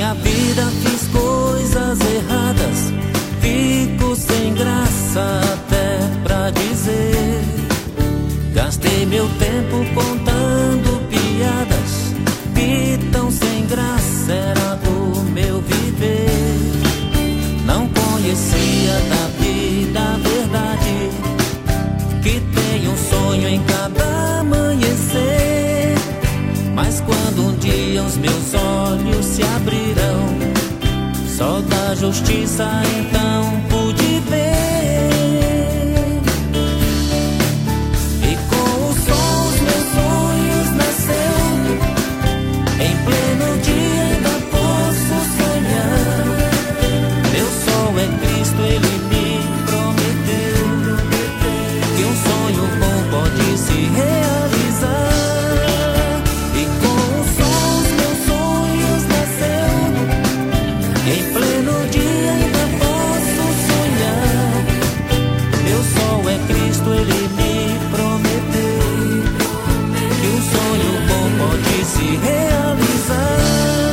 minha vida fiz coisas erradas, fico sem graça até pra dizer. Gastei meu tempo contando piadas, que tão sem graça era o meu viver. Não conhecia da vida a verdade, que tem um sonho em cada amanhecer. Mas quando um dia os meus olhos se abrirão, só da justiça então pude ver. E com o sol os meus sonhos nasceu, em pleno dia ainda posso sonhar. Meu sol é Cristo, Ele me prometeu que um sonho bom pode se realizar. E com o sol os meus sonhos nasceu, em pleno dia ainda posso sonhar. Meu sol é Cristo, Ele me prometeu que um sonho bom pode se realizar.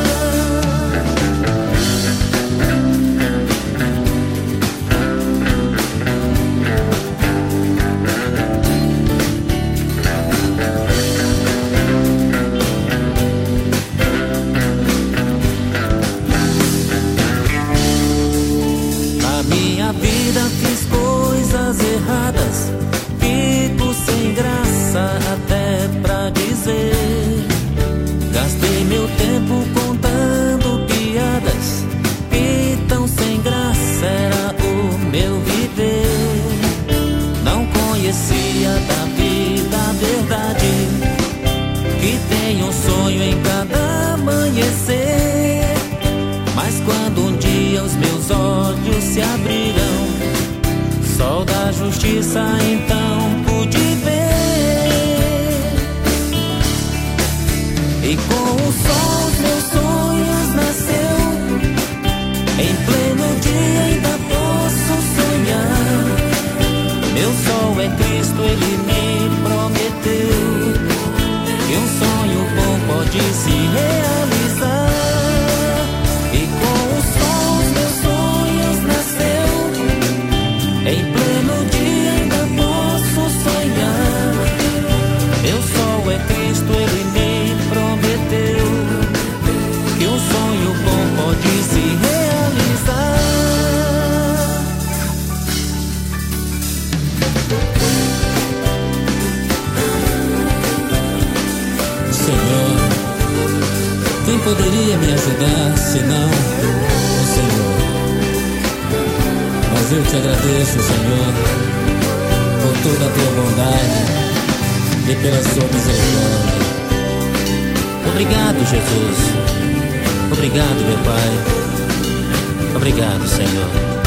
Na minha vida fiz coisas erradas, fico sem graça até pra dizer. Gastei meu tempo contando piadas, que tão sem graça era o meu viver. Não conhecia da vida a verdade, que tem um sonho em cada amanhecer. Mas quando um dia os meus olhos se abrirão, sol da justiça então pude ver. E com o sol os meus sonhos nasceu, em pleno dia ainda posso sonhar. Meu sol é Cristo, Ele me prometeu que um sonho bom pode se realizar. E com o sol os meus sonhos nasceu, em pleno dia ainda posso sonhar. Meu sol é Cristo, Ele me prometeu que um sonho bom pode se realizar. Senhor, quem poderia me ajudar senão o Senhor? Mas eu te agradeço, Senhor, por toda a tua bondade e pela sua misericórdia. Obrigado, Jesus. Obrigado, meu Pai. Obrigado, Senhor.